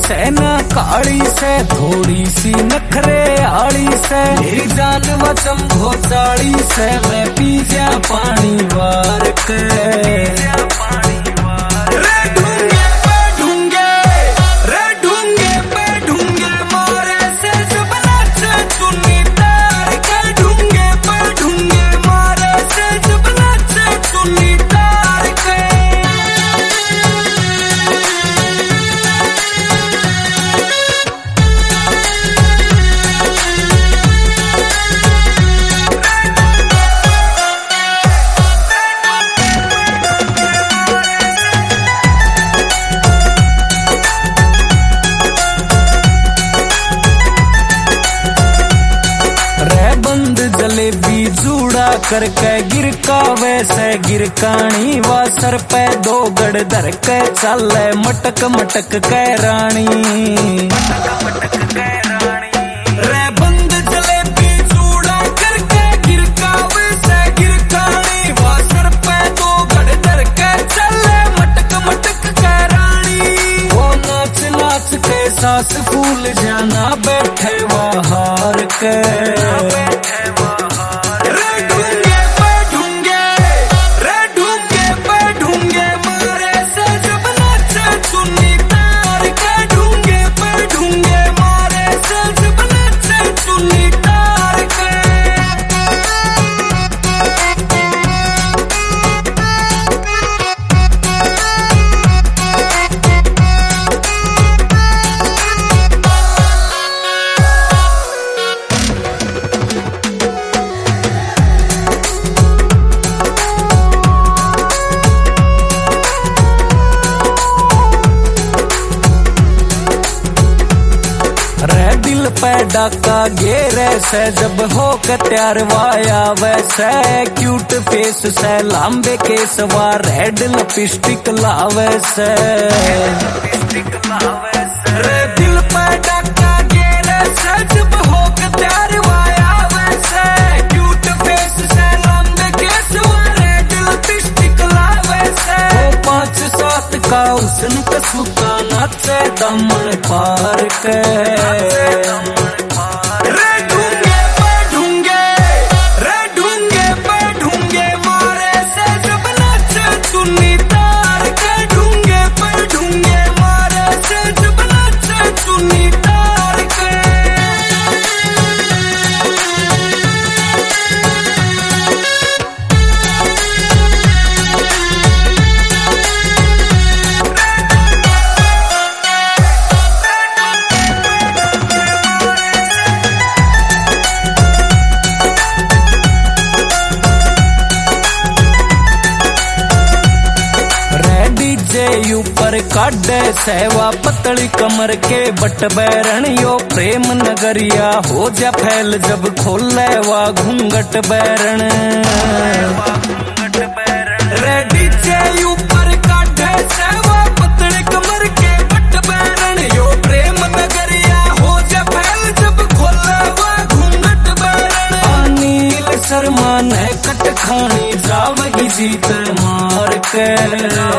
से ना काली से, थोड़ी सी नखरे आली से, मेरी जान वचम घोचाली से, मैं पी जा पानी वार के। जलेबी जूड़ा करके गिरका वैसे गिरकानी, वा सर पे दो गड़ धर के चले मटक मटक के रानी। रे बंद जलेबी जूड़ा करके गिरका वैसे गिरकानी, वा सर पे दो गड़ धर के चले मटक मटक के रानी। वो नाच नाच के सास फूल जाना बैठे बाहर के। दिल पे डाका घेरे से, जब हो के तैयार वाया वैसे, क्यूट फेस से लांबे केस वा रेड लिपस्टिक लावे से। दिल पे डाका घेरे से, जब हो के तैयार वाया वैसे, क्यूट फेस से लांबे केस वा रेड लिपस्टिक लावे से। वो 5-7 का उसने कसुका नाचे दमन पार के। ऊपर काढ़े सेवा पतली कमर के बट बैरण, यो प्रेम नगरिया हो जा फैल जब खोले वा घूंघट बैरण। रेडी जे ऊपर काढ़े सेवा पतली कमर के बट बैरण, यो प्रेम नगरिया हो जा फैल जब खोले वा घूंघट बैरण। अनिल शर्मा ने कट खानी जावगी जीत मार के।